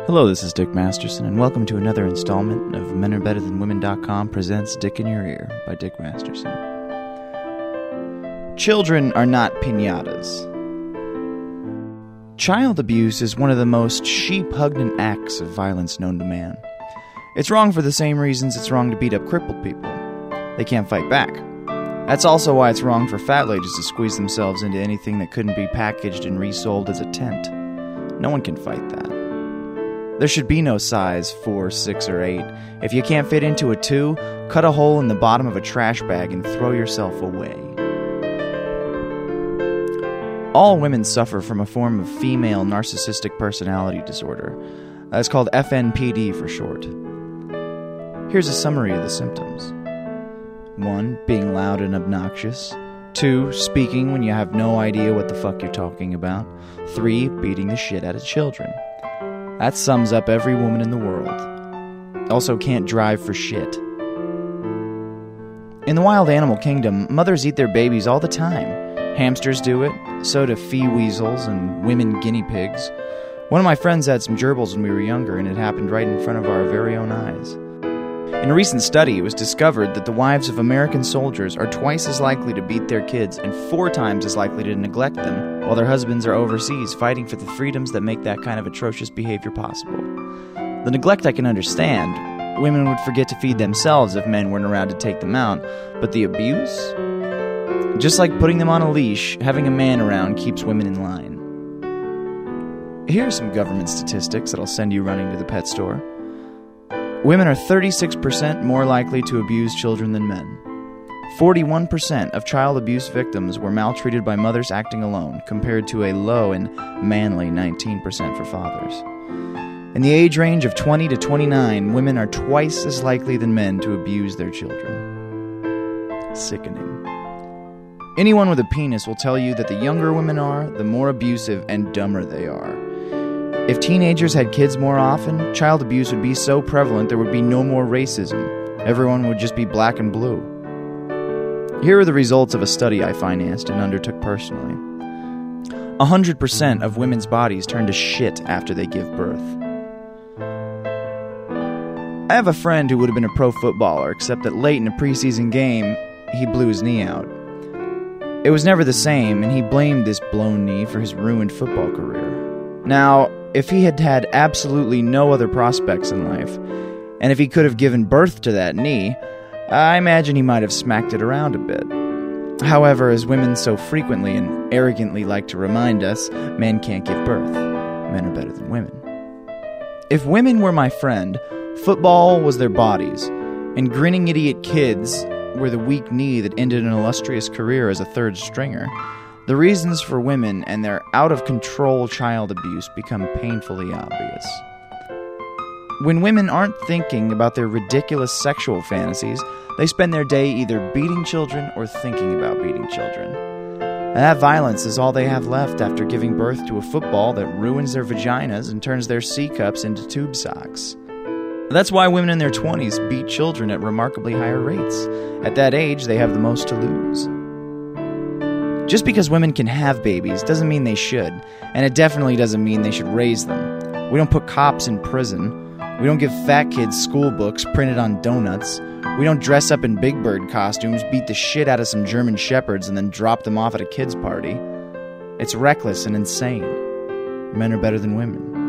Hello, this is Dick Masterson, and welcome to another installment of MenAreBetterThanWomen.com presents Dick in Your Ear by Dick Masterson. Children are not piñatas. Child abuse is one of the most sheep-hugging acts of violence known to man. It's wrong for the same reasons it's wrong to beat up crippled people. They can't fight back. That's also why it's wrong for fat ladies to squeeze themselves into anything that couldn't be packaged and resold as a tent. No one can fight that. There should be no size 4, 6, or 8. If you can't fit into a 2, cut a hole in the bottom of a trash bag and throw yourself away. All women suffer from a form of female narcissistic personality disorder. It's called FNPD for short. Here's a summary of the symptoms. 1. Being loud and obnoxious. 2. Speaking when you have no idea what the fuck you're talking about. 3. Beating the shit out of children. That sums up every woman in the world. Also can't drive for shit. In the wild animal kingdom, mothers eat their babies all the time. Hamsters do it, so do fee-weasels and women guinea pigs. One of my friends had some gerbils when we were younger, and it happened right in front of our very own eyes. In a recent study, it was discovered that the wives of American soldiers are twice as likely to beat their kids and 4 times as likely to neglect them while their husbands are overseas fighting for the freedoms that make that kind of atrocious behavior possible. The neglect I can understand. Women would forget to feed themselves if men weren't around to take them out, but the abuse? Just like putting them on a leash, having a man around keeps women in line. Here are some government statistics that'll send you running to the pet store. Women are 36% more likely to abuse children than men. 41% of child abuse victims were maltreated by mothers acting alone, compared to a low and manly 19% for fathers. In the age range of 20 to 29, women are twice as likely than men to abuse their children. Sickening. Anyone with a penis will tell you that the younger women are, the more abusive and dumber they are. If teenagers had kids more often, child abuse would be so prevalent there would be no more racism. Everyone would just be black and blue. Here are the results of a study I financed and undertook personally. 100% of women's bodies turn to shit after they give birth. I have a friend who would have been a pro footballer, except that late in a preseason game, he blew his knee out. It was never the same, and he blamed this blown knee for his ruined football career. Now, if he had had absolutely no other prospects in life, and if he could have given birth to that knee, I imagine he might have smacked it around a bit. However, as women so frequently and arrogantly like to remind us, men can't give birth. Men are better than women. If women were my friend, football was their bodies, and grinning idiot kids were the weak knee that ended an illustrious career as a third stringer. The reasons for women and their out-of-control child abuse become painfully obvious. When women aren't thinking about their ridiculous sexual fantasies, they spend their day either beating children or thinking about beating children. And that violence is all they have left after giving birth to a football that ruins their vaginas and turns their C-cups into tube socks. That's why women in their 20s beat children at remarkably higher rates. At that age, they have the most to lose. Just because women can have babies doesn't mean they should, and it definitely doesn't mean they should raise them. We don't put cops in prison. We don't give fat kids school books printed on donuts. We don't dress up in Big Bird costumes, beat the shit out of some German shepherds, and then drop them off at a kid's party. It's reckless and insane. Men are better than women.